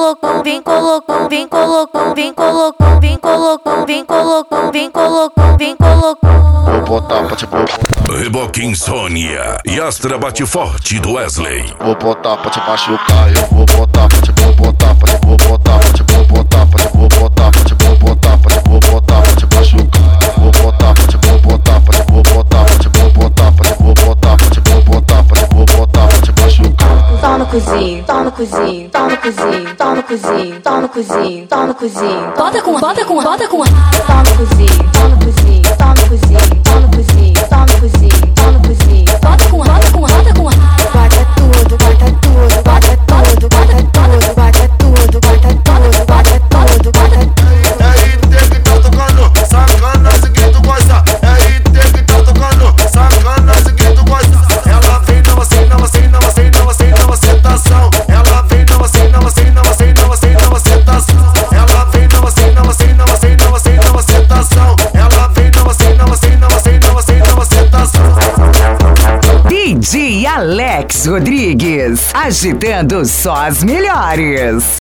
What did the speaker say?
colocando, vem colocando, vem colocando, vem colocando, vem colocando, vem colocando, vem colocando, vem colocando. Vou botar pra te Reboque Insônia e Astra bate forte do Wesley. vou botar pra te machucar, eu vou botar pra te, vou botar pra te, vou botar pra te, vou botar pra te, vou botar pra te, vou botar pra te, vou botar pra te machucar. Vou botar pra te, vou botar pra te, vou botar pra te, vou botar pra te, vou botar pra te, vou botar pra te, vou botar pra te machucar. Tá no cozinho, tá no cozinho, tá no cozinho, tá no cozinho, tá no cozinho, tá no cozinho. Bota com, bota com, bota com. Tá no cozinho, tá no cozinho, tá no cozinho, tá no cozinho, tá no cozinho, tá no cozinho. Bota com, bota com, bota com. Bota tudo, bota tudo, bota tudo, bota tudo, bota tudo, bota tudo, bota tudo, bota tudo. É IT que tá tocando, sacanagem que tu gosta. É IT que tá tocando, sacanagem que tu gosta. Ela vem nova, sem nova, sem nova, sem nova, sem nova sentação. Ela vem nova, sem nova, sem nova, sem nova, sem nova sentação. Ela vem nova, sem nova, sem nova, sem nova, sem nova sentação. Ela vem nova, sem nova, sem nova, sem nova, sem nova sentação. DJ Alex Rodrigues, agitando só as melhores.